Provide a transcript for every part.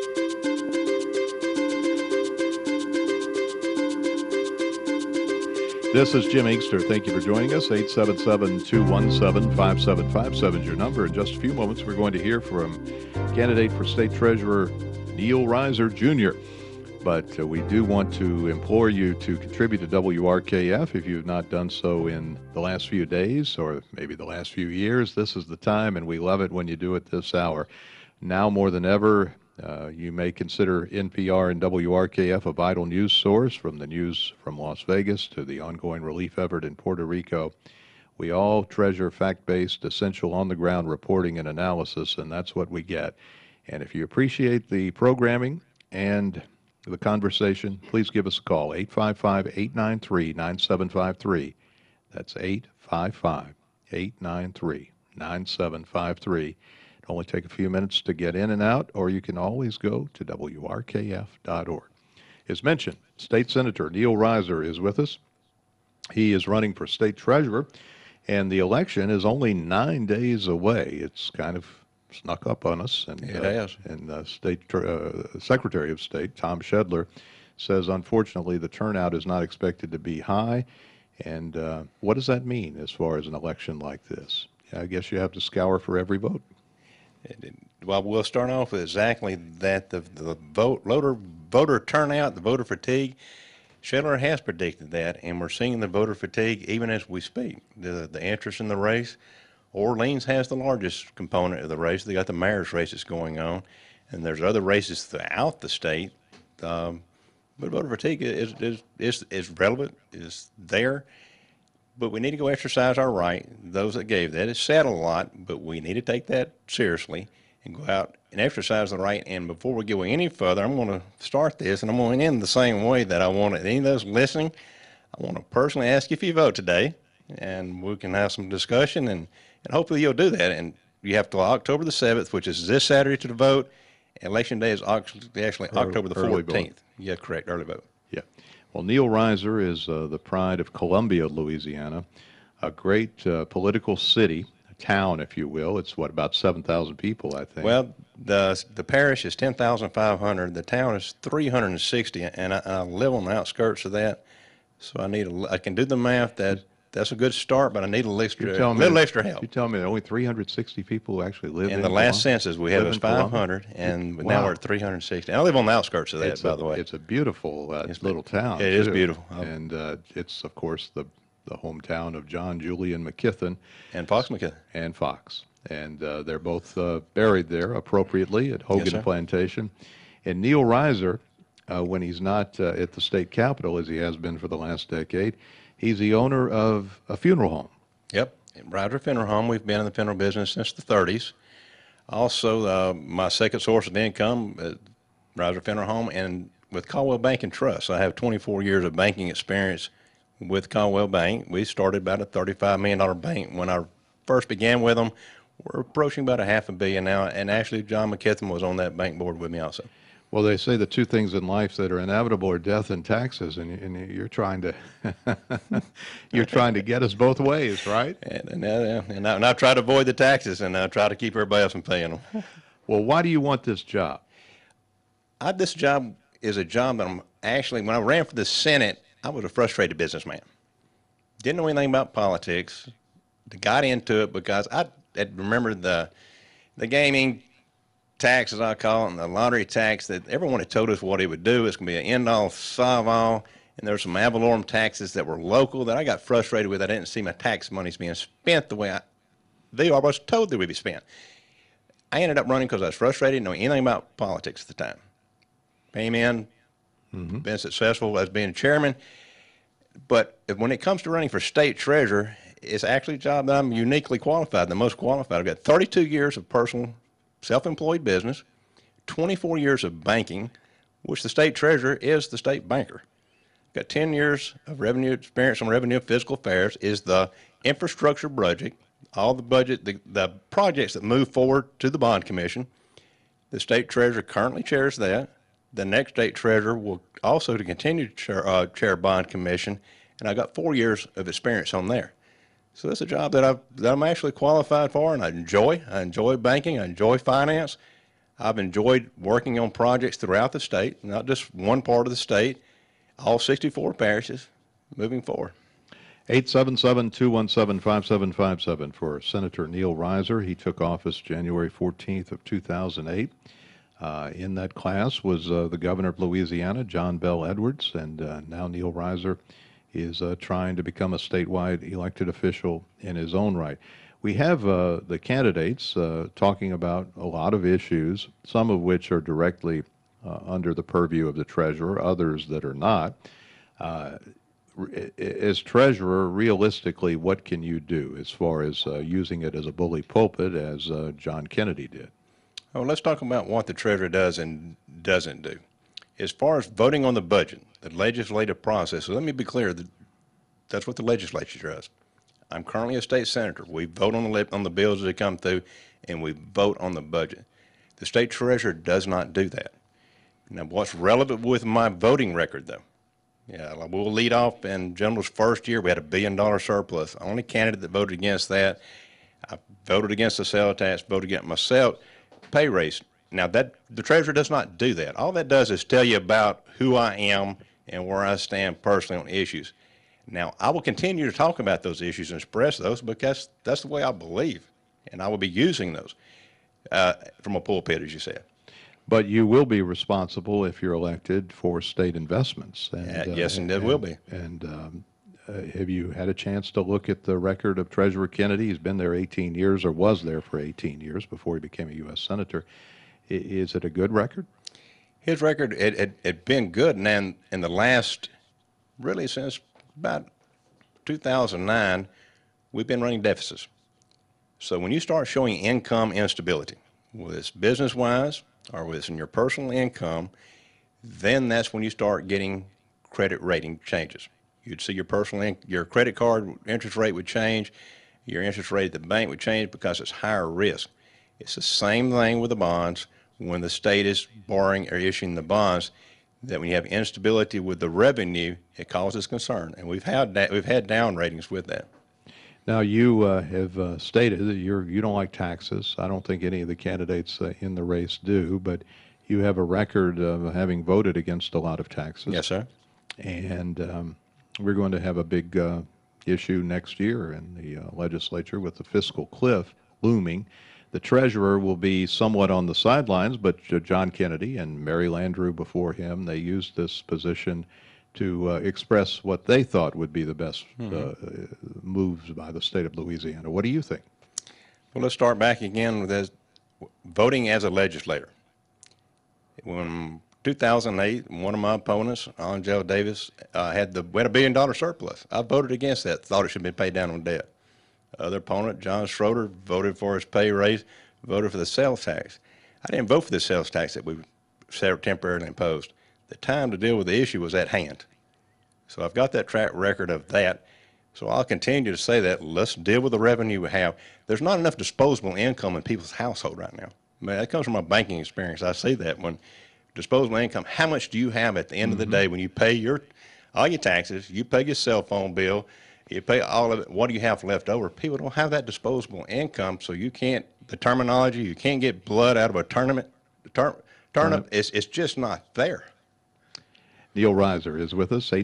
This is Jim Inkster. Thank you for joining us. 877-217-5757 is your number. In just a few moments, we're going to hear from candidate for state treasurer Neil Reiser Jr. But we do want to implore you to contribute to WRKF if you've not done so in the last few days or maybe the last few years. This is the time, and we love it when you do it this hour. Now more than ever, you may consider NPR and WRKF a vital news source, from the news from Las Vegas to the ongoing relief effort in Puerto Rico. We all treasure fact-based, essential on-the-ground reporting and analysis, and that's what we get. And if you appreciate the programming and the conversation, please give us a call, 855-893-9753. That's 855-893-9753. Only take a few minutes to get in and out, or you can always go to WRKF.org. As mentioned, State Senator Neil Reiser is with us. He is running for state treasurer, and the election is only 9 days away. It's kind of snuck up on us. And, it has. And Secretary of State Tom Shedler says, unfortunately, the turnout is not expected to be high. And what does that mean as far as an election like this? I guess you have to scour for every vote. Well, we'll start off with exactly that. The voter turnout, the voter fatigue, Shedler has predicted that, and we're seeing the voter fatigue even as we speak. The interest in the race, Orleans has the largest component of the race. They got the mayor's races going on, and there's other races throughout the state. But voter fatigue is relevant, is there. But we need to go exercise our right. Those that gave that, it's said a lot, but we need to take that seriously and go out and exercise the right. And before we go any further, I'm going to start this, and I'm going to end the same way that I want any of those listening. I want to personally ask you if you vote today, and we can have some discussion, and hopefully you'll do that. And you have till October the 7th, which is this Saturday, to vote. Election day is actually October the 14th. Yeah, correct, early vote. Yeah. Well, Neil Reiser is the pride of Columbia, Louisiana, a great political city, a town, if you will. It's, what, about 7,000 people, I think. Well, the parish is 10,500. The town is 360, and I live on the outskirts of that. So I can do the math. That's a good start, but I need a little extra help. You tell me that only 360 people who actually live in the last census we had was 500, and now we're at 360. And I live on the outskirts of that, by the way. It's a beautiful little town. It is beautiful. And it's, of course, the hometown of John Julian McKithen. And Fox McKithen. And Fox. And they're both buried there appropriately at Hogan Plantation. And Neil Reiser, when he's not at the state capitol, as he has been for the last decade, he's the owner of a funeral home. Yep, Reiser Funeral Home. We've been in the funeral business since the 30s. Also, my second source of income, Reiser Funeral Home, and with Caldwell Bank and Trust. I have 24 years of banking experience with Caldwell Bank. We started about a $35 million bank when I first began with them. We're approaching about $500 million now, and actually John McKithen was on that bank board with me also. Well, they say the two things in life that are inevitable are death and taxes, and you're trying to get us both ways, right? And I try to avoid the taxes, and I try to keep everybody else from paying them. Well, why do you want this job? This job is a job that when I ran for the Senate, I was a frustrated businessman. Didn't know anything about politics. Got into it because I remember the gaming tax, as I call it, and the lottery tax, that everyone had told us what it would do. It's going to be an end-all, solve-all, and there were some ad valorem taxes that were local that I got frustrated with. I didn't see my tax monies being spent the way they was told they would be spent. I ended up running because I was frustrated, didn't know anything about politics at the time. Came in, been successful as being chairman, but when it comes to running for state treasurer, it's actually a job that I'm uniquely qualified, the most qualified. I've got 32 years of personal self-employed business, 24 years of banking, which the state treasurer is the state banker. Got 10 years of revenue experience on revenue and fiscal affairs, is the infrastructure budget, all the budget, the projects that move forward to the bond commission. The state treasurer currently chairs that. The next state treasurer will also to continue to chair bond commission, and I got 4 years of experience on there. So it's a job that I'm actually qualified for, and I enjoy. I enjoy banking. I enjoy finance. I've enjoyed working on projects throughout the state, not just one part of the state, all 64 parishes moving forward. 877-217-5757 for Senator Neil Reiser. He took office January 14th of 2008. In that class was the governor of Louisiana, John Bel Edwards, and now Neil Reiser is trying to become a statewide elected official in his own right. We have the candidates talking about a lot of issues, some of which are directly under the purview of the treasurer, others that are not. As treasurer, realistically, what can you do as far as using it as a bully pulpit, as John Kennedy did? Oh, let's talk about what the treasurer does and doesn't do. As far as voting on the budget, the legislative process, so let me be clear, that's what the legislature does. I'm currently a state senator. We vote on the bills as they come through, and we vote on the budget. The state treasurer does not do that. Now, what's relevant with my voting record, though? Yeah, we'll lead off in General's first year. We had $1 billion surplus. The only candidate that voted against that, I voted against the sales tax, voted against myself, pay raise. Now, the treasurer does not do that. All that does is tell you about who I am and where I stand personally on issues. Now, I will continue to talk about those issues and express those because that's the way I believe, and I will be using those from a pulpit, as you said. But you will be responsible, if you're elected, for state investments. And, yes, and it will be. And have you had a chance to look at the record of Treasurer Kennedy? He's been there 18 years, or was there for 18 years before he became a U.S. Senator. Is it a good record? His record had been good, and then in the last, really since about 2009, we've been running deficits. So when you start showing income instability, whether it's business-wise or whether it's in your personal income, then that's when you start getting credit rating changes. You'd see your credit card interest rate would change, your interest rate at the bank would change because it's higher risk. It's the same thing with the bonds. When the state is borrowing or issuing the bonds, that when you have instability with the revenue, it causes concern, and we've had down ratings with that. Now, you have stated that you don't like taxes. I don't think any of the candidates in the race do, but you have a record of having voted against a lot of taxes. Yes, sir. And we're going to have a big issue next year in the legislature with the fiscal cliff looming. The treasurer will be somewhat on the sidelines, but John Kennedy and Mary Landrieu before him, they used this position to express what they thought would be the best moves by the state of Louisiana. What do you think? Well, let's start back again with voting as a legislator. When 2008, one of my opponents, Angel Davis, had a $1 billion surplus. I voted against that, thought it should be paid down on debt. Other opponent, John Schroeder, voted for his pay raise, voted for the sales tax. I didn't vote for the sales tax that we temporarily imposed. The time to deal with the issue was at hand. So I've got that track record of that. So I'll continue to say that. Let's deal with the revenue we have. There's not enough disposable income in people's household right now. I mean, that comes from my banking experience. I see that when disposable income, how much do you have at the end of the day when you pay all your taxes, you pay your cell phone bill, you pay all of it, what do you have left over? People don't have that disposable income, so you can't, the terminology, you can't get blood out of a turnip. It's just not there. Neil Reiser is with us.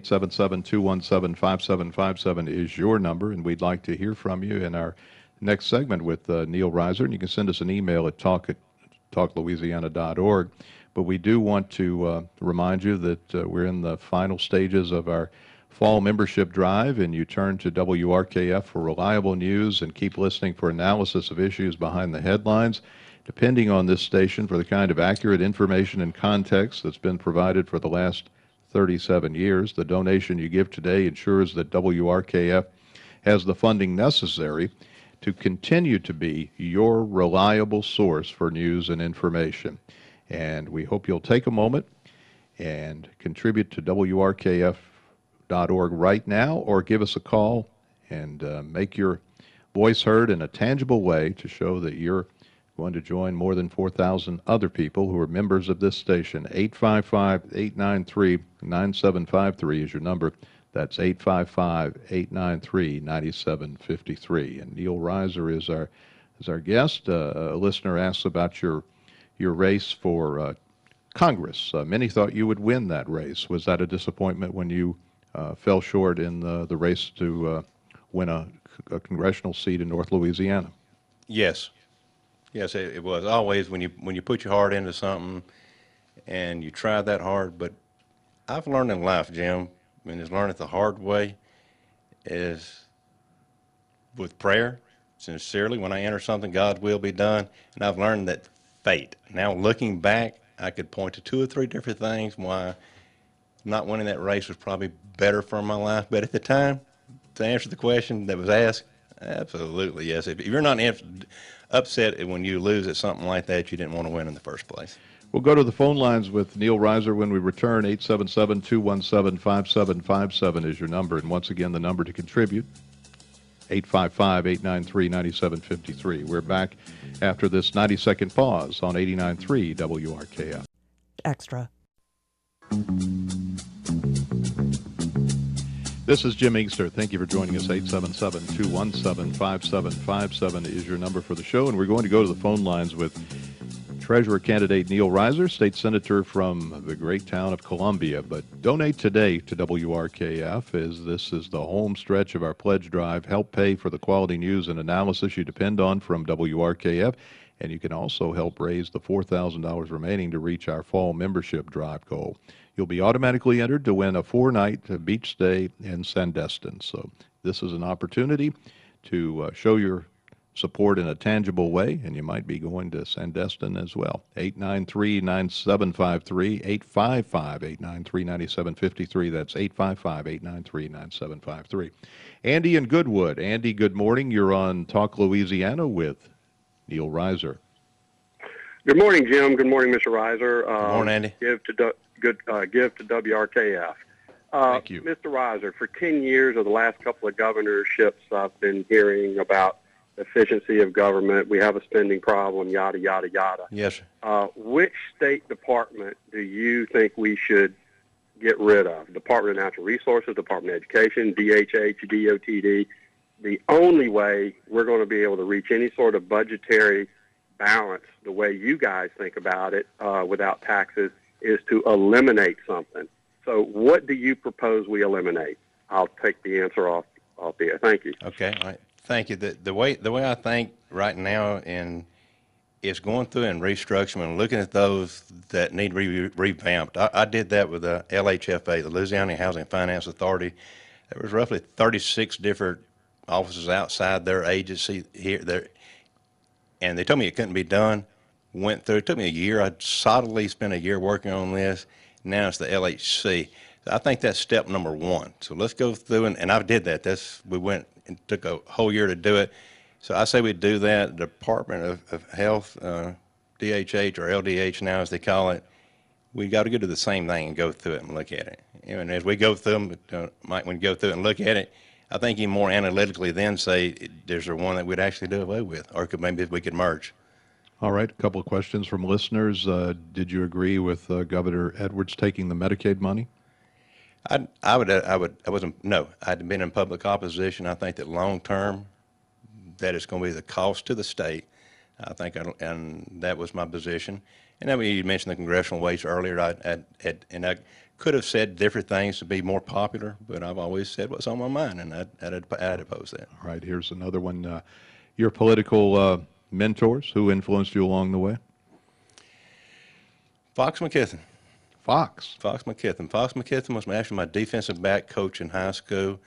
877-217-5757 is your number, and we'd like to hear from you in our next segment with Neil Reiser. And you can send us an email at talk@talklouisiana.org. But we do want to remind you that we're in the final stages of our fall membership drive, and you turn to WRKF for reliable news and keep listening for analysis of issues behind the headlines. Depending on this station for the kind of accurate information and context that's been provided for the last 37 years, the donation you give today ensures that WRKF has the funding necessary to continue to be your reliable source for news and information. And we hope you'll take a moment and contribute to WRKF.org right now, or give us a call and make your voice heard in a tangible way to show that you're going to join more than 4,000 other people who are members of this station. 855-893-9753 is your number. That's 855-893-9753. And Neil Reiser is our guest. A listener asks about your your race for Congress. Many thought you would win that race. Was that a disappointment when you fell short in the race to win a congressional seat in North Louisiana? Yes. Yes, it was. Always when you put your heart into something and you try that hard. But I've learned in life, Jim, and has learned it the hard way, is with prayer, sincerely, when I enter something, God's will be done. And I've learned that fate. Now looking back, I could point to 2 or 3 different things why not winning that race was probably better for my life. But at the time, to answer the question that was asked, absolutely yes. If you're not upset when you lose at something like that, you didn't want to win in the first place. We'll go to the phone lines with Neil Reiser when we return. 877-217-5757 is your number. And once again, the number to contribute, 855-893-9753. We're back after this 90-second pause on 89.3 WRKF. Extra. This is Jim Inkster. Thank you for joining us. 877-217-5757 is your number for the show. And we're going to go to the phone lines with Treasurer candidate Neil Reiser, state senator from the great town of Columbia. But donate today to WRKF, as this is the home stretch of our pledge drive. Help pay for the quality news and analysis you depend on from WRKF. And you can also help raise the $4,000 remaining to reach our fall membership drive goal. You'll be automatically entered to win a 4-night beach stay in Sandestin. So this is an opportunity to show your support in a tangible way, and you might be going to Sandestin as well. 893-9753, 855-893-9753. That's 855-893-9753. Andy in Goodwood. Andy, good morning. You're on Talk Louisiana with Neil Reiser. Good morning, Jim. Good morning, Mr. Reiser. Good morning, Andy. Give to WRKF. Thank you. Mr. Reiser, for 10 years of the last couple of governorships, I've been hearing about efficiency of government. We have a spending problem, yada, yada, yada. Yes, sir. Which state department do you think we should get rid of? Department of Natural Resources, Department of Education, DHH, DOTD. The only way we're going to be able to reach any sort of budgetary balance, the way you guys think about it, without taxes, is to eliminate something. So what do you propose we eliminate? I'll take the answer off there. Thank you. Okay, all right. Thank you. The way I think right now is going through and restructuring and looking at those that need revamped. I did that with the LHFA, the Louisiana Housing Finance Authority. There was roughly 36 different offices outside their agency there, and they told me it couldn't be done. Went through. It took me a year. I solidly spent a year working on this. Now it's the LHC. I think that's step number 1. So let's go through, and I did that. We went and took a whole year to do it. So I say we do that. Department of Health, DHH or LDH now as they call it, we got to go do the same thing and go through it and look at it. And as we go through them, Mike, when you go through it and look at it, I think you more analytically then say, there's there one that we'd actually do away with, or maybe we could merge. All right, a couple of questions from listeners. Did you agree with Governor Edwards taking the Medicaid money? I wasn't, no. I'd been in public opposition. I think that long term, that is going to be the cost to the state. I think, and that was my position. And then you mentioned the congressional waste earlier, and I could have said different things to be more popular, but I've always said what's on my mind, and I'd oppose that. All right, here's another one. Your political mentors, who influenced you along the way? Fox McKithen. Fox McKithen. Fox McKithen was actually my defensive back coach in high school.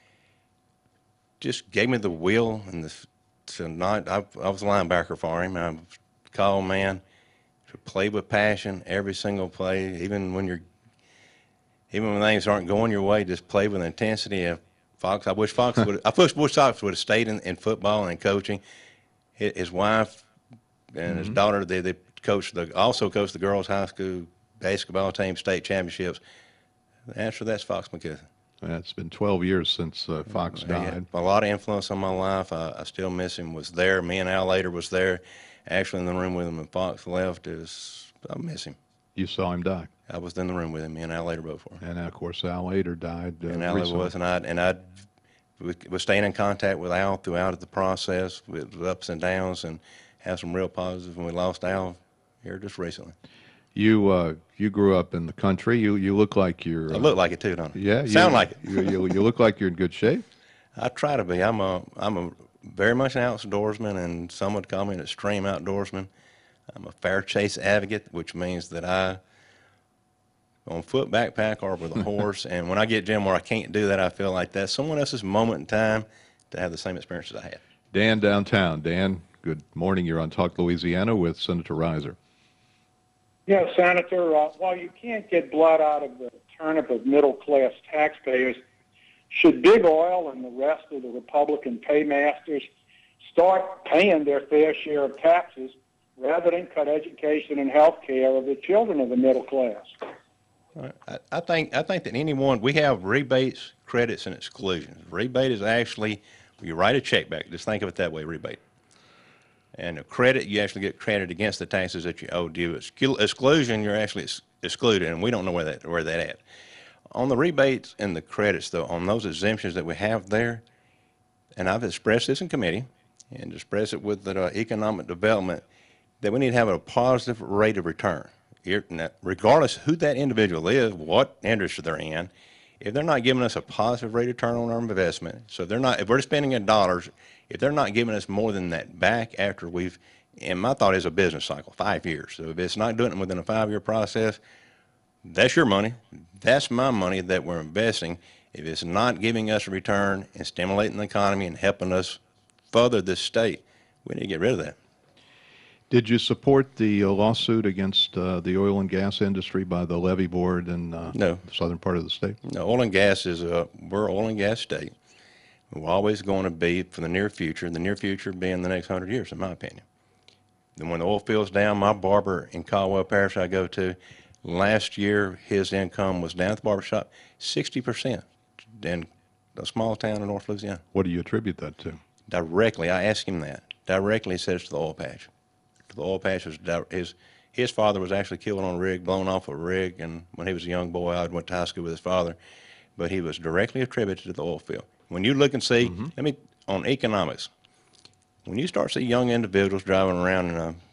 Just gave me the will and I was a linebacker for him. I was a call man. Play with passion every single play, even when things aren't going your way. Just play with intensity. I wish Fox would have stayed in football and coaching. His wife and his daughter, they also coached the girls' high school basketball team, state championships. The answer to that's Fox McKithen. It's been 12 years since Fox died. He had a lot of influence on my life. I still miss him. Was there. Me and Al Lader was there, actually in the room with him. And Fox left. I miss him. You saw him die. I was in the room with him. Me and Al Lader both were. And of course, Al Lader died. And Al Lader was, and I was staying in contact with Al throughout the process, with ups and downs, and had some real positives. When we lost Al, here just recently. You grew up in the country. You look like you're. I look like it too, don't I? Yeah. Sound like it. You look like you're in good shape. I try to be. I'm a very much an outdoorsman, and some would call me an extreme outdoorsman. I'm a fair chase advocate, which means that I on foot, backpack, or with a horse. And when I get Jim where I can't do that, I feel like that's someone else's moment in time to have the same experiences I had. Dan downtown. Dan, good morning. You're on Talk Louisiana with Senator Reiser. Yeah, Senator, while you can't get blood out of the turnip of middle-class taxpayers, should Big Oil and the rest of the Republican paymasters start paying their fair share of taxes rather than cut education and health care of the children of the middle class? I think that anyone, we have rebates, credits, and exclusions. Rebate is actually, you write a check back. Just think of it that way, rebate. And a credit, you actually get credit against the taxes that you owe due. Exclusion, you're actually excluded, and we don't know where that at. On the rebates and the credits, though, on those exemptions that we have there, and I've expressed this in committee and expressed it with the economic development, that we need to have a positive rate of return. Regardless who that individual is, what industry they're in, if they're not giving us a positive rate of return on our investment, so if we're spending in dollars, if they're not giving us more than that back after and my thought is a business cycle, 5 years. So if it's not doing it within a 5-year process, that's your money. That's my money that we're investing. If it's not giving us a return and stimulating the economy and helping us further this state, we need to get rid of that. Did you support the lawsuit against the oil and gas industry by the levee board in No. the southern part of the state? No, oil and gas we're an oil and gas state. We're always going to be for the near future being the next 100 years, in my opinion. Then when the oil field's down, my barber in Caldwell Parish I go to, last year his income was down at the barbershop 60% in a small town in North Louisiana. What do you attribute that to? Directly, I asked him that. Directly, he says to the oil patch. The oil patch was his father was actually killed on a rig, blown off a rig, and when he was a young boy, I went to high school with his father, but he was directly attributed to the oil field. When you look and see, on economics, when you start seeing young individuals driving around in a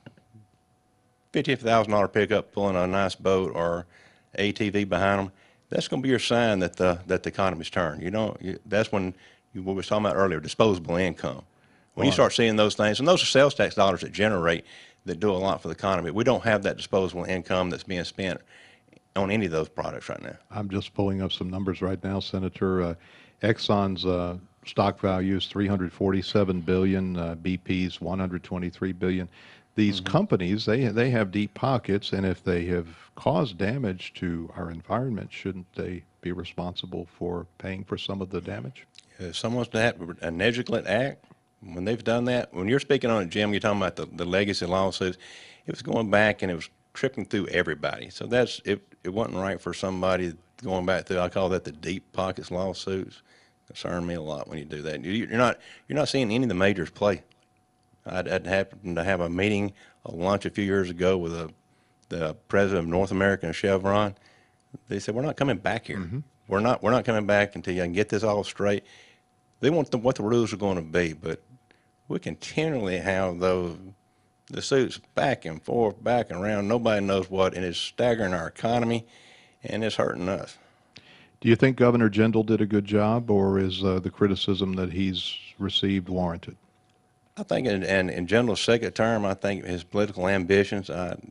$50,000 pickup, pulling a nice boat or ATV behind them, that's going to be your sign that the economy's turned. That's when what we were talking about earlier, disposable income. When you start seeing those things, and those are sales tax dollars that do a lot for the economy. We don't have that disposable income that's being spent on any of those products right now. I'm just pulling up some numbers right now, Senator. Exxon's stock value is $347 billion, BP's $123 billion. These companies, they have deep pockets, and if they have caused damage to our environment, shouldn't they be responsible for paying for some of the damage? If someone's to have a negligent act, when they've done that, when you're speaking on it, Jim, you're talking about the legacy lawsuits, it was going back and it was tripping through everybody. So it wasn't right for somebody going back through, I call that the deep pockets lawsuits. Concern me a lot when you do that. You're not seeing any of the majors play. I'd happened to have a meeting, a lunch a few years ago with the president of North American and Chevron. They said, we're not coming back here. We're not coming back until you can get this all straight. They want what the rules are going to be, but we continually have the suits back and forth, back and around. Nobody knows what, and it's staggering our economy, and it's hurting us. Do you think Governor Jindal did a good job, or is the criticism that he's received warranted? I think in Jindal's second term, I think his political ambitions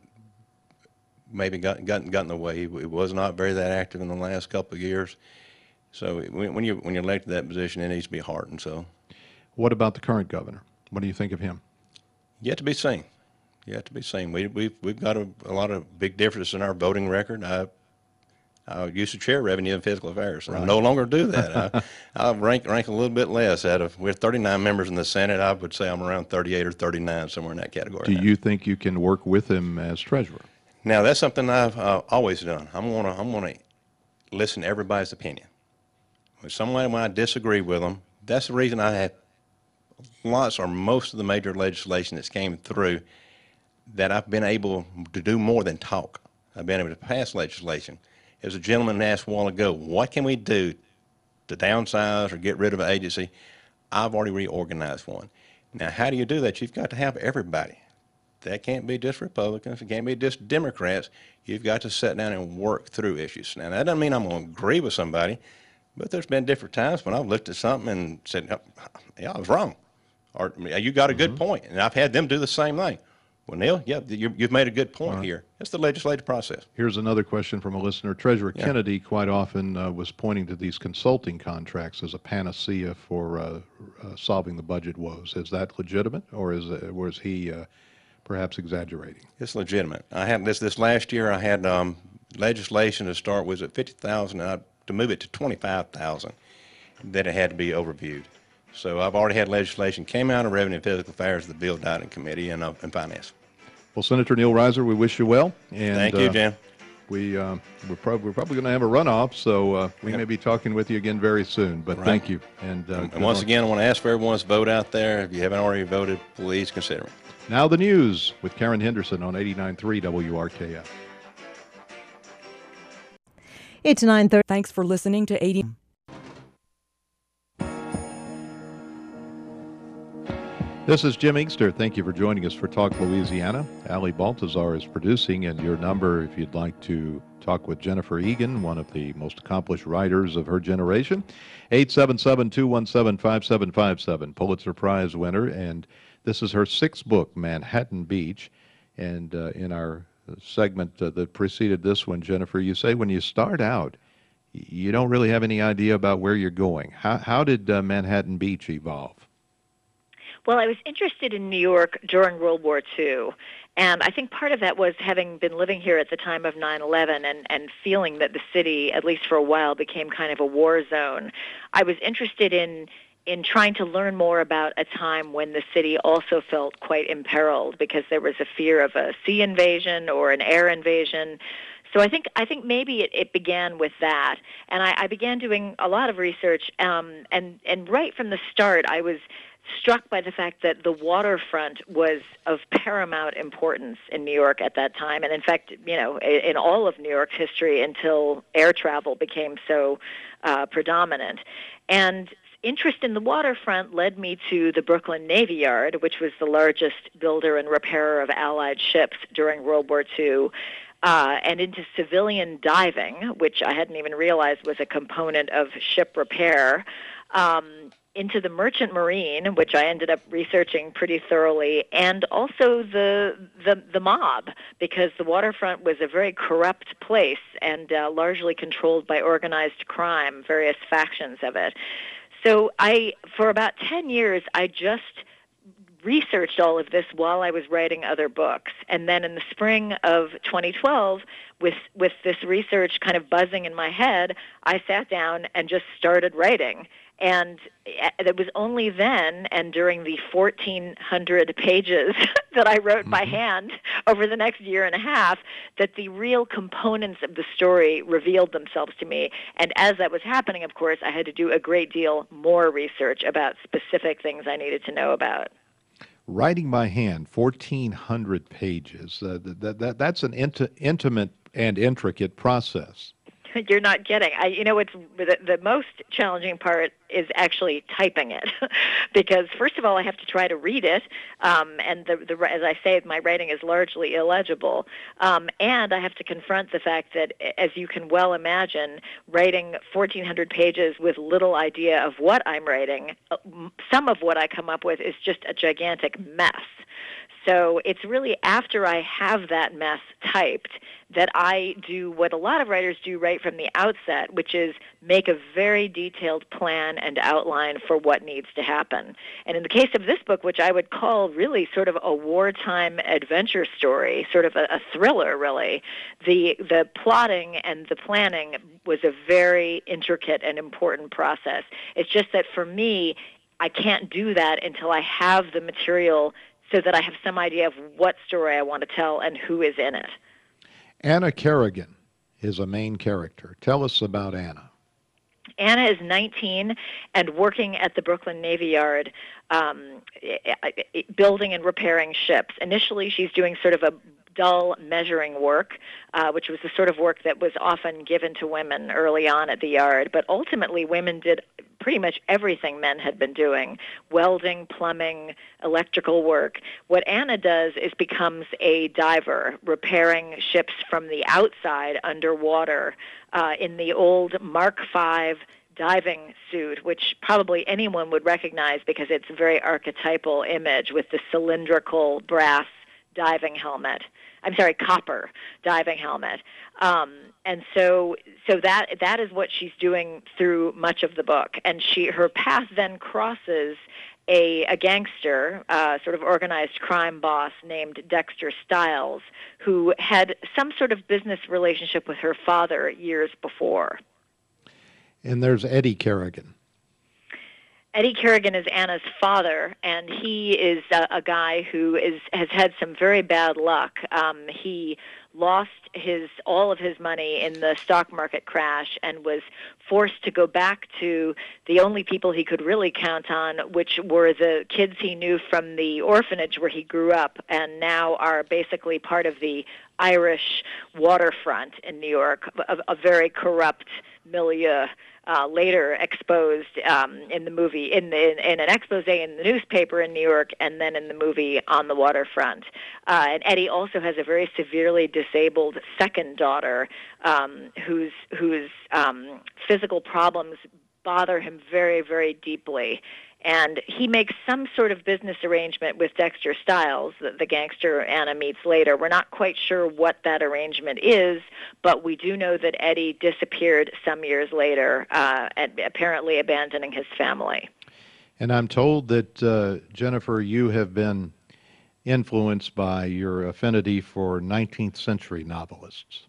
maybe got in the way. He was not very that active in the last couple of years. So when you're elected to that position, it needs to be hardened. So, what about the current governor? What do you think of him? Yet to be seen. Yet to be seen. We've got a lot of big differences in our voting record. I used to chair Revenue and Fiscal Affairs. I no longer do that. I rank a little bit less. We're 39 members in the Senate. I would say I'm around 38 or 39, somewhere in that category. Do you think you can work with him as treasurer? Now that's something I've always done. I'm gonna listen to everybody's opinion. When I disagree with them, that's the reason I have lots or most of the major legislation that's came through that I've been able to do more than talk. I've been able to pass legislation. As a gentleman asked a while ago, what can we do to downsize or get rid of an agency? I've already reorganized one. Now, how do you do that? You've got to have everybody. that can't be just Republicans. It can't be just Democrats. You've got to sit down and work through issues. Now, that doesn't mean I'm going to agree with somebody, but there's been different times when I've looked at something and said, yeah, I was wrong. Or, you got a good point. And I've had them do the same thing. Well, Neil, yeah, you've made a good point here. It's the legislative process. Here's another question from a listener. Treasurer Kennedy quite often was pointing to these consulting contracts as a panacea for solving the budget woes. Is that legitimate, or was he perhaps exaggerating? It's legitimate. I had this last year. I had legislation to start was at $50,000, and to move it to $25,000, that it had to be overviewed. So I've already had legislation came out of Revenue and Fiscal Affairs, the Bill Dodson Committee, and Finance. Well, Senator Neil Reiser, we wish you well. And thank you, Jim. We're probably going to have a runoff, so we may be talking with you again very soon. But thank you. And once again, I want to ask for everyone's vote out there. If you haven't already voted, please consider it. Now the news with Karen Henderson on 89.3 WRKF. It's 9:30. Thanks for listening to 80. This is Jim Inkster. Thank you for joining us for Talk Louisiana. Ali Baltazar is producing, and your number, if you'd like to talk with Jennifer Egan, one of the most accomplished writers of her generation, 877-217-5757, Pulitzer Prize winner, and this is her sixth book, Manhattan Beach. And in our segment that preceded this one, Jennifer, you say when you start out, you don't really have any idea about where you're going. How did Manhattan Beach evolve? Well, I was interested in New York during World War II, and I think part of that was having been living here at the time of 9/11 and feeling that the city, at least for a while, became kind of a war zone. I was interested in trying to learn more about a time when the city also felt quite imperiled because there was a fear of a sea invasion or an air invasion. So I think maybe it began with that, and I began doing a lot of research, and right from the start I was struck by the fact that the waterfront was of paramount importance in New York at that time, and in fact, in all of New York's history until air travel became so predominant. And interest in the waterfront led me to the Brooklyn Navy Yard, which was the largest builder and repairer of Allied ships during World War II, and into civilian diving, which I hadn't even realized was a component of ship repair, into the merchant marine, which I ended up researching pretty thoroughly, and also the mob, because the waterfront was a very corrupt place and largely controlled by organized crime, various factions of it. So for about 10 years, I just researched all of this while I was writing other books. And then in the spring of 2012, with this research kind of buzzing in my head, I sat down and just started writing. And it was only then, and during the 1,400 pages that I wrote by hand over the next year and a half, that the real components of the story revealed themselves to me. And as that was happening, of course, I had to do a great deal more research about specific things I needed to know about. Writing by hand, 1,400 pages. That's an intimate and intricate process. You're not kidding. It's the most challenging part is actually typing it, because first of all, I have to try to read it, and as I say, my writing is largely illegible, and I have to confront the fact that, as you can well imagine, writing 1,400 pages with little idea of what I'm writing, some of what I come up with is just a gigantic mess. So it's really after I have that mess typed that I do what a lot of writers do right from the outset, which is make a very detailed plan and outline for what needs to happen. And in the case of this book, which I would call really sort of a wartime adventure story, sort of a thriller really, the plotting and the planning was a very intricate and important process. It's just that for me, I can't do that until I have the material so that I have some idea of what story I want to tell and who is in it. Anna Kerrigan is a main character. Tell us about Anna. Anna is 19 and working at the Brooklyn Navy Yard, building and repairing ships. Initially, she's doing sort of a dull measuring work, which was the sort of work that was often given to women early on at the yard. But ultimately, women did pretty much everything men had been doing: welding, plumbing, electrical work. What Anna does is becomes a diver, repairing ships from the outside underwater in the old Mark V diving suit, which probably anyone would recognize because it's a very archetypal image with the cylindrical brass diving helmet. I'm sorry, copper diving helmet. And so that is what she's doing through much of the book. And her path then crosses a gangster, sort of organized crime boss named Dexter Stiles, who had some sort of business relationship with her father years before. And there's Eddie Kerrigan. Eddie Kerrigan is Anna's father, and he is a guy who has had some very bad luck. He lost all of his money in the stock market crash and was forced to go back to the only people he could really count on, which were the kids he knew from the orphanage where he grew up and now are basically part of the Irish waterfront in New York, a very corrupt milieu. Later exposed in the movie, in an expose in the newspaper in New York, and then in the movie on the waterfront. And Eddie also has a very severely disabled second daughter whose physical problems bother him very, very deeply. And he makes some sort of business arrangement with Dexter Stiles, the gangster Anna meets later. We're not quite sure what that arrangement is, but we do know that Eddie disappeared some years later, apparently abandoning his family. And I'm told that, Jennifer, you have been influenced by your affinity for 19th century novelists.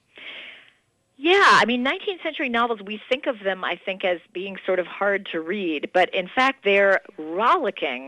Yeah, I mean, 19th century novels, we think of them, I think, as being sort of hard to read, but in fact they're rollicking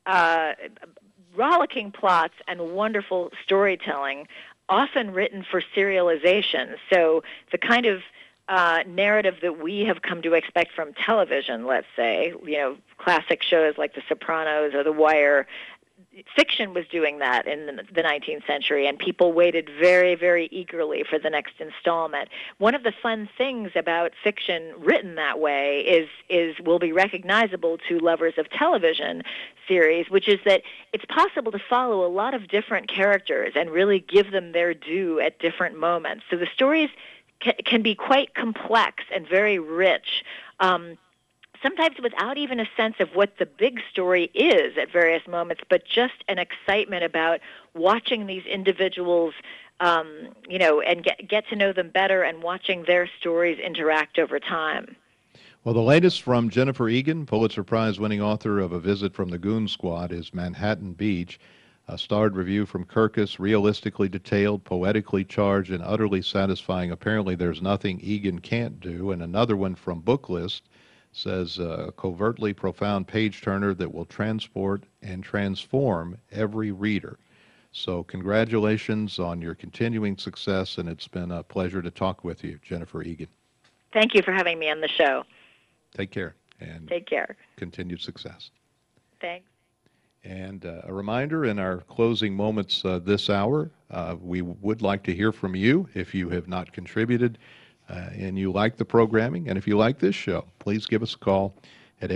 plots and wonderful storytelling, often written for serialization. So the kind of narrative that we have come to expect from television, let's say, classic shows like The Sopranos or The Wire, fiction was doing that in the 19th century, and people waited very, very eagerly for the next installment. One of the fun things about fiction written that way will be recognizable to lovers of television series, which is that it's possible to follow a lot of different characters and really give them their due at different moments. So the stories can be quite complex and very rich. Sometimes without even a sense of what the big story is at various moments, but just an excitement about watching these individuals, and get to know them better and watching their stories interact over time. Well, the latest from Jennifer Egan, Pulitzer Prize-winning author of A Visit from the Goon Squad, is Manhattan Beach, a starred review from Kirkus, realistically detailed, poetically charged, and utterly satisfying. Apparently there's nothing Egan can't do. And another one from Booklist says a covertly profound page-turner that will transport and transform every reader. So congratulations on your continuing success, and it's been a pleasure to talk with you, Jennifer Egan. Thank you for having me on the show. Take care. And take care. Continued success. Thanks. And a reminder, in our closing moments this hour, we would like to hear from you if you have not contributed and you like the programming, and if you like this show, please give us a call at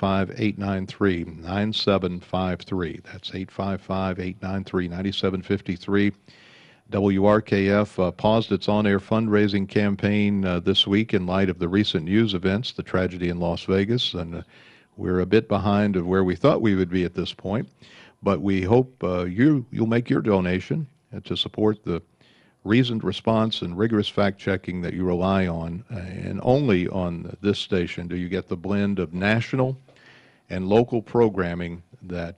855-893-9753. That's 855-893-9753. WRKF paused its on-air fundraising campaign this week in light of the recent news events, the tragedy in Las Vegas, and we're a bit behind of where we thought we would be at this point. But we hope you'll make your donation to support the reasoned response and rigorous fact-checking that you rely on, and only on this station do you get the blend of national and local programming that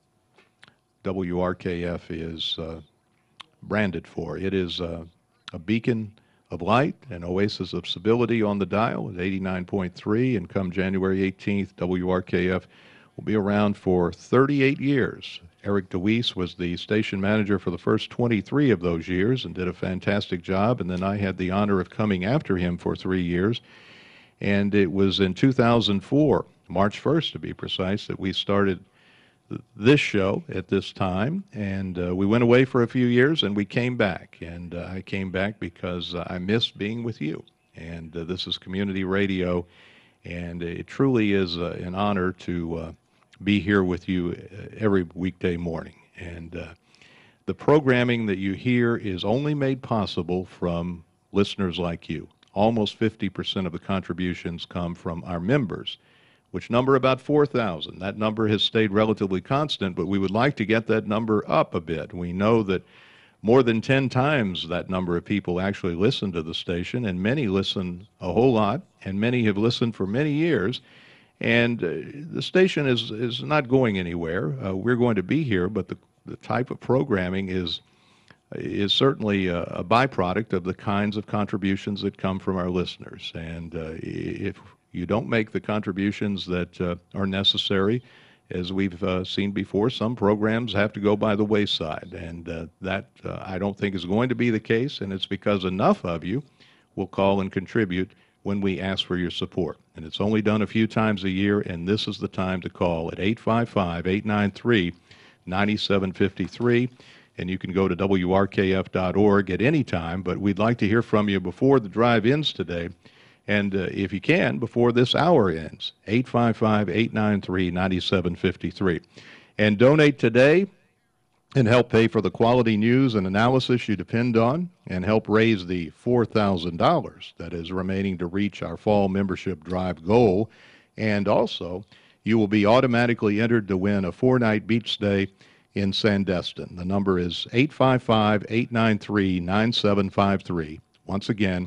WRKF is branded for. It is a beacon of light, an oasis of stability on the dial at 89.3, and come January 18th, WRKF will be around for 38 years. Eric DeWeese was the station manager for the first 23 of those years and did a fantastic job, and then I had the honor of coming after him for 3 years. And it was in 2004, March 1st to be precise, that we started this show at this time, and we went away for a few years, and we came back. And I came back because I missed being with you. And this is community radio, And it truly is an honor to be here with you every weekday morning. And the programming that you hear is only made possible from listeners like you. Almost 50% of the contributions come from our members, which number about 4,000. That number has stayed relatively constant, but we would like to get that number up a bit. We know that more than 10 times that number of people actually listen to the station, and many listen a whole lot, and many have listened for many years. And the station is not going anywhere. We're going to be here, but the type of programming is certainly a byproduct of the kinds of contributions that come from our listeners. And if you don't make the contributions that are necessary, as we've seen before, some programs have to go by the wayside. And that I don't think is going to be the case, and it's because enough of you will call and contribute when we ask for your support. And it's only done a few times a year, and this is the time to call at 855-893-9753. And you can go to WRKF.org at any time, but we'd like to hear from you before the drive ends today. And if you can, before this hour ends, 855-893-9753. And donate today and help pay for the quality news and analysis you depend on, and help raise the $4,000 that is remaining to reach our fall membership drive goal. And also, you will be automatically entered to win a 4-night beach stay in Sandestin. The number is 855-893-9753. Once again,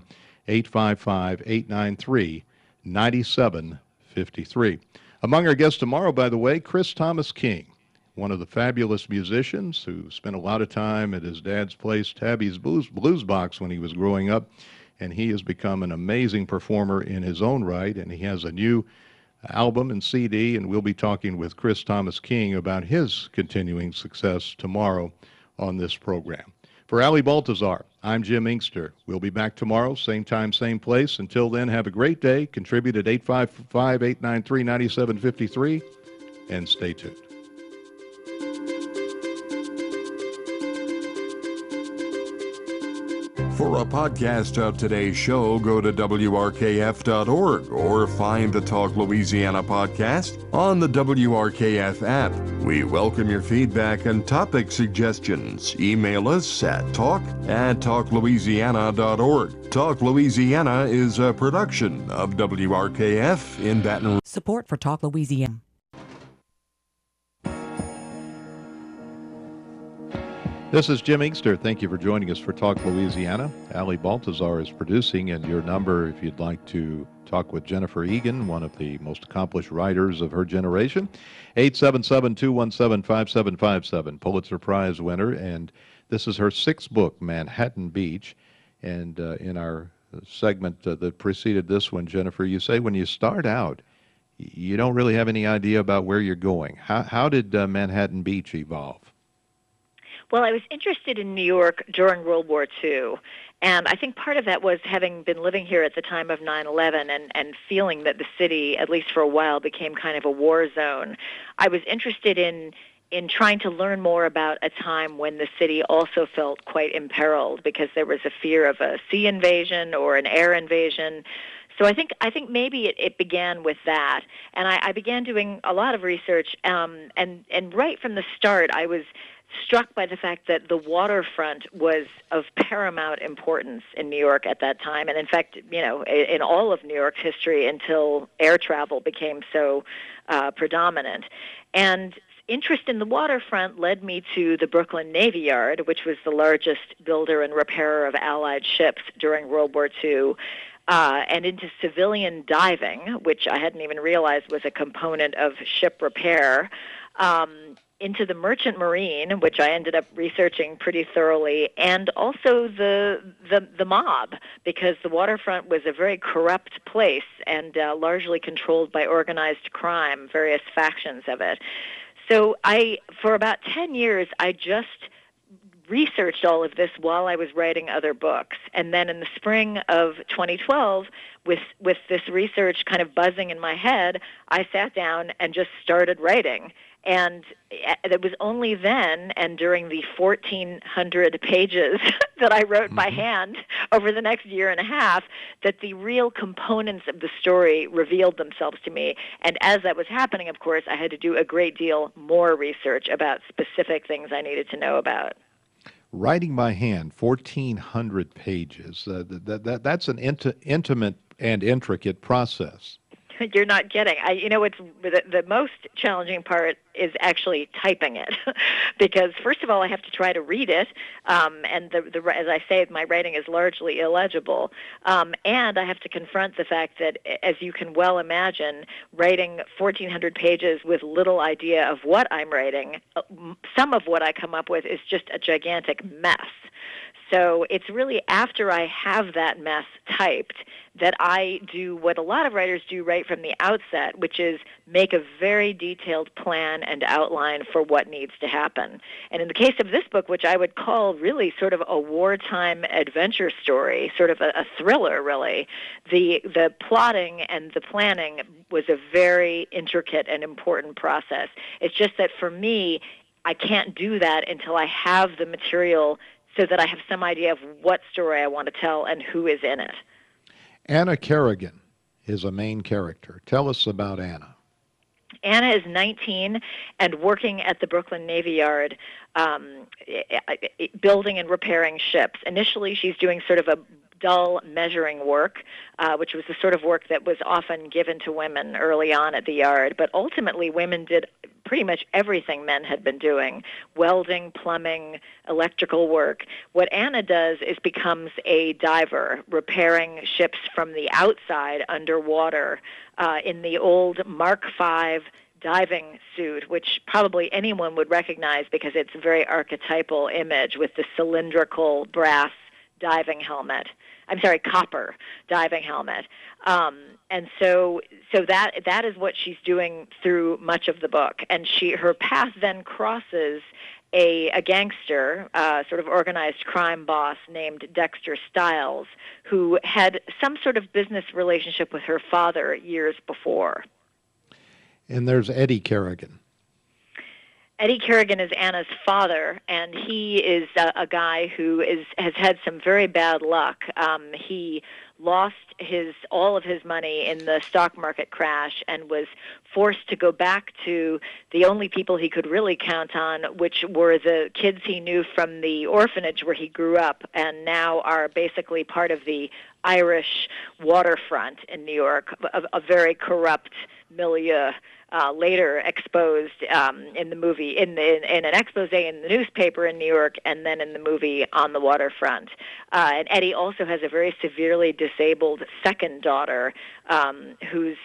855-893-9753. Among our guests tomorrow, by the way, Chris Thomas King, one of the fabulous musicians who spent a lot of time at his dad's place, Tabby's Blues Box, when he was growing up, and he has become an amazing performer in his own right, and he has a new album and CD, and we'll be talking with Chris Thomas King about his continuing success tomorrow on this program. For Ali Baltazar, I'm Jim Inkster. We'll be back tomorrow, same time, same place. Until then, have a great day. Contribute at 855-893-9753, and stay tuned. For a podcast of today's show, go to WRKF.org or find the Talk Louisiana podcast on the WRKF app. We welcome your feedback and topic suggestions. Email us at talk@talklouisiana.org. Talk Louisiana is a production of WRKF in Baton Rouge. Support for Talk Louisiana. This is Jim Inkster. Thank you for joining us for Talk Louisiana. Ali Baltazar is producing, and your number, if you'd like to talk with Jennifer Egan, one of the most accomplished writers of her generation, 877-217-5757, Pulitzer Prize winner. And this is her 6th book, Manhattan Beach. And in our segment that preceded this one, Jennifer, you say when you start out, you don't really have any idea about where you're going. How did Manhattan Beach evolve? Well, I was interested in New York during World War II, and I think part of that was having been living here at the time of 9/11 and feeling that the city, at least for a while, became kind of a war zone. I was interested in trying to learn more about a time when the city also felt quite imperiled because there was a fear of a sea invasion or an air invasion. So I think maybe it began with that, and I began doing a lot of research, and right from the start I was struck by the fact that the waterfront was of paramount importance in New York at that time, and in fact, in all of New York's history until air travel became so predominant. And interest in the waterfront led me to the Brooklyn Navy Yard, which was the largest builder and repairer of Allied ships during World War II, and into civilian diving, which I hadn't even realized was a component of ship repair, into the Merchant Marine, which I ended up researching pretty thoroughly, and also the mob, because the waterfront was a very corrupt place and largely controlled by organized crime, various factions of it. So for about 10 years, I just researched all of this while I was writing other books. And then in the spring of 2012, with this research kind of buzzing in my head, I sat down and just started writing. And it was only then and during the 1,400 pages that I wrote by hand over the next year and a half that the real components of the story revealed themselves to me. And as that was happening, of course, I had to do a great deal more research about specific things I needed to know about. Writing by hand, 1,400 pages. That's an intimate and intricate process. You're not kidding. It's the most challenging part is actually typing it, because first of all, I have to try to read it, and as I say, my writing is largely illegible, and I have to confront the fact that, as you can well imagine, writing 1,400 pages with little idea of what I'm writing, some of what I come up with is just a gigantic mess. So it's really after I have that mess typed that I do what a lot of writers do right from the outset, which is make a very detailed plan and outline for what needs to happen. And in the case of this book, which I would call really sort of a wartime adventure story, sort of a thriller really, the plotting and the planning was a very intricate and important process. It's just that for me, I can't do that until I have the material so that I have some idea of what story I want to tell and who is in it. Anna Kerrigan is a main character. Tell us about Anna. Anna is 19 and working at the Brooklyn Navy Yard, building and repairing ships. Initially, she's doing sort of a dull measuring work, which was the sort of work that was often given to women early on at the yard. But ultimately, women did pretty much everything men had been doing: welding, plumbing, electrical work. What Anna does is becomes a diver, repairing ships from the outside underwater in the old Mark V diving suit, which probably anyone would recognize because it's a very archetypal image with the cylindrical brass diving helmet. I'm sorry, copper diving helmet. And so that is what she's doing through much of the book. And her path then crosses a gangster, sort of organized crime boss named Dexter Stiles, who had some sort of business relationship with her father years before. And there's Eddie Kerrigan. Eddie Kerrigan is Anna's father, and he is a guy who has had some very bad luck. He lost all of his money in the stock market crash and was forced to go back to the only people he could really count on, which were the kids he knew from the orphanage where he grew up and now are basically part of the Irish waterfront in New York, a very corrupt milieu. Later exposed in the movie, in an expose in the newspaper in New York, and then in the movie On the Waterfront. And Eddie also has a very severely disabled second daughter whose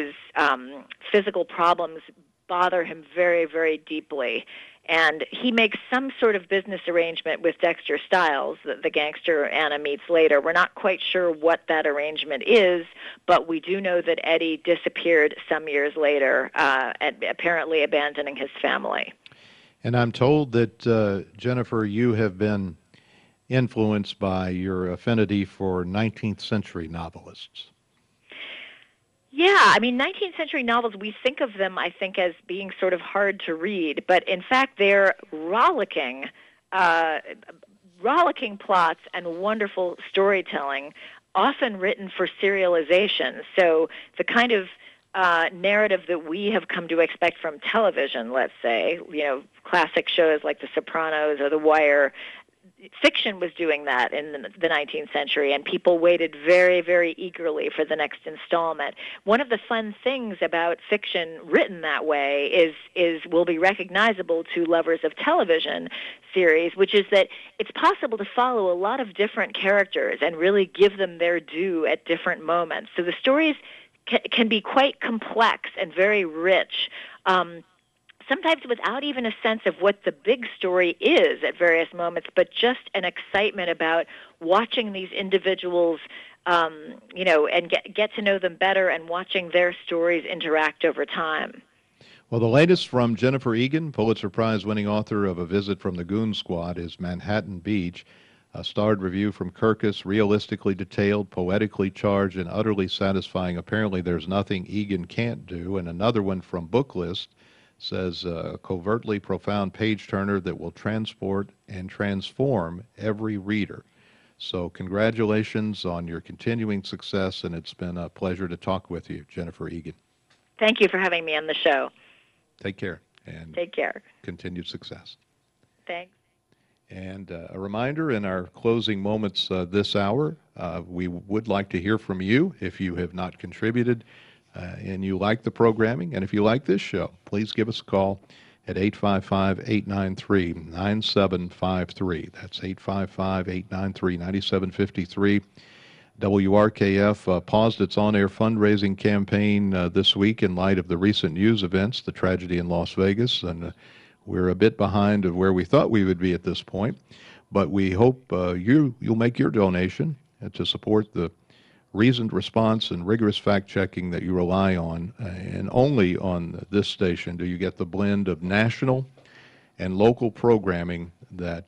physical problems bother him very, very deeply. And he makes some sort of business arrangement with Dexter Stiles, the gangster Anna meets later. We're not quite sure what that arrangement is, but we do know that Eddie disappeared some years later, apparently abandoning his family. And I'm told that, Jennifer, you have been influenced by your affinity for 19th century novelists. Yeah, I mean, 19th century novels, we think of them, I think, as being sort of hard to read, but in fact they're rollicking plots and wonderful storytelling, often written for serialization. So the kind of narrative that we have come to expect from television, let's say, classic shows like The Sopranos or The Wire, fiction was doing that in the 19th century, and people waited very, very eagerly for the next installment. One of the fun things about fiction written that way will be recognizable to lovers of television series, which is that it's possible to follow a lot of different characters and really give them their due at different moments. So the stories can be quite complex and very rich. Sometimes without even a sense of what the big story is at various moments, but just an excitement about watching these individuals, and get to know them better and watching their stories interact over time. Well, the latest from Jennifer Egan, Pulitzer Prize-winning author of A Visit from the Goon Squad, is Manhattan Beach, a starred review from Kirkus, realistically detailed, poetically charged, and utterly satisfying. Apparently there's nothing Egan can't do. And another one from Booklist, says a covertly profound page-turner that will transport and transform every reader. So congratulations on your continuing success, and it's been a pleasure to talk with you, Jennifer Egan. Thank you for having me on the show. Take care. And take care. Continued success. Thanks. And a reminder, in our closing moments this hour, we would like to hear from you if you have not contributed and you like the programming. And if you like this show, please give us a call at 855-893-9753. That's 855-893-9753. WRKF paused its on-air fundraising campaign this week in light of the recent news events, the tragedy in Las Vegas, and we're a bit behind of where we thought we would be at this point. But we hope you'll make your donation to support the reasoned response and rigorous fact-checking that you rely on. And only on this station do you get the blend of national and local programming that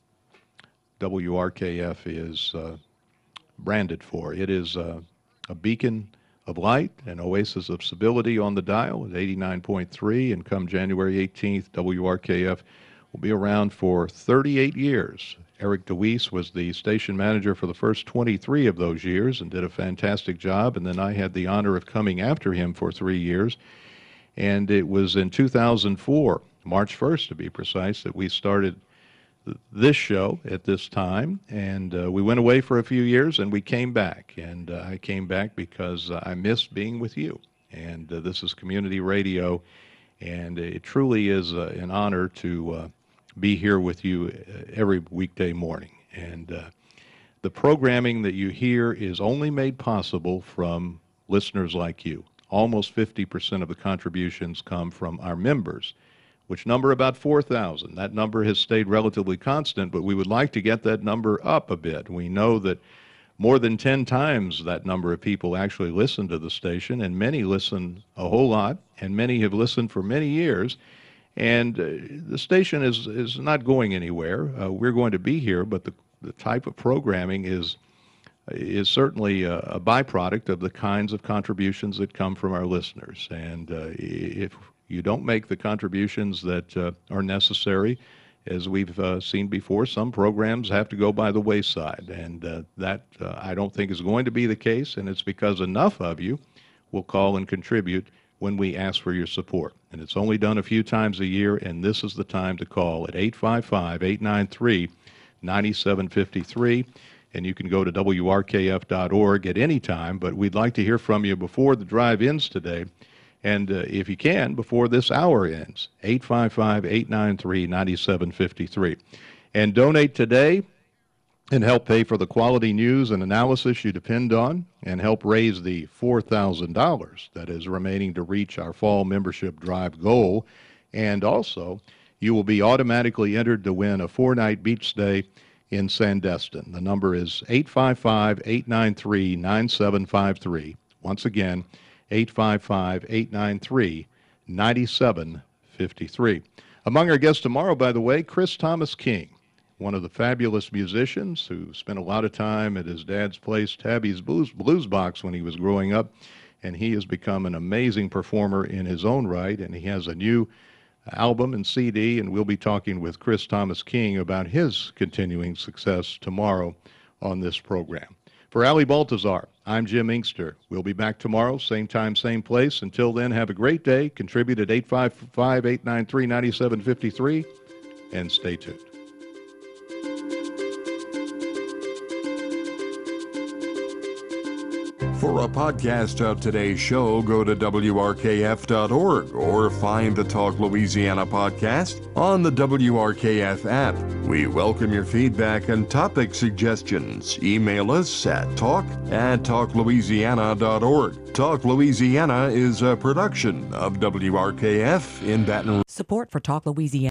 WRKF is branded for. It is a beacon of light, an oasis of stability on the dial at 89.3, and come January 18th, WRKF will be around for 38 years. Eric DeWeese was the station manager for the first 23 of those years and did a fantastic job, and then I had the honor of coming after him for 3 years. And it was in 2004, March 1st to be precise, that we started this show at this time, and we went away for a few years and we came back, and I came back because I missed being with you, and this is community radio, and it truly is an honor to be here with you every weekday morning. And the programming that you hear is only made possible from listeners like you. Almost 50% of the contributions come from our members, which number about 4,000. That number has stayed relatively constant, but we would like to get that number up a bit. We know that more than 10 times that number of people actually listen to the station, and many listen a whole lot, and many have listened for many years. And the station is not going anywhere. We're going to be here, but the type of programming is certainly a byproduct of the kinds of contributions that come from our listeners. And if you don't make the contributions that are necessary, as we've seen before, some programs have to go by the wayside, and that I don't think is going to be the case, and it's because enough of you will call and contribute when we ask for your support. And it's only done a few times a year, and this is the time to call at 855-893-9753, and you can go to WRKF.org at any time, but we'd like to hear from you before the drive ends today. And if you can, before this hour ends, 855-893-9753. And donate today and help pay for the quality news and analysis you depend on, and help raise the $4,000 that is remaining to reach our fall membership drive goal. And also, you will be automatically entered to win a 4-night beach stay in Sandestin. The number is 855-893-9753. Once again, 855-893-9753. Among our guests tomorrow, by the way, Chris Thomas King, one of the fabulous musicians who spent a lot of time at his dad's place, Tabby's Blues Box, when he was growing up, and he has become an amazing performer in his own right, and he has a new album and CD, and we'll be talking with Chris Thomas King about his continuing success tomorrow on this program. For Ali Baltazar, I'm Jim Inkster. We'll be back tomorrow, same time, same place. Until then, have a great day. Contribute at 855-893-9753, and stay tuned. For a podcast of today's show, go to WRKF.org or find the Talk Louisiana podcast on the WRKF app. We welcome your feedback and topic suggestions. Email us at talk@talklouisiana.org. Talk Louisiana is a production of WRKF in Baton Rouge. Support for Talk Louisiana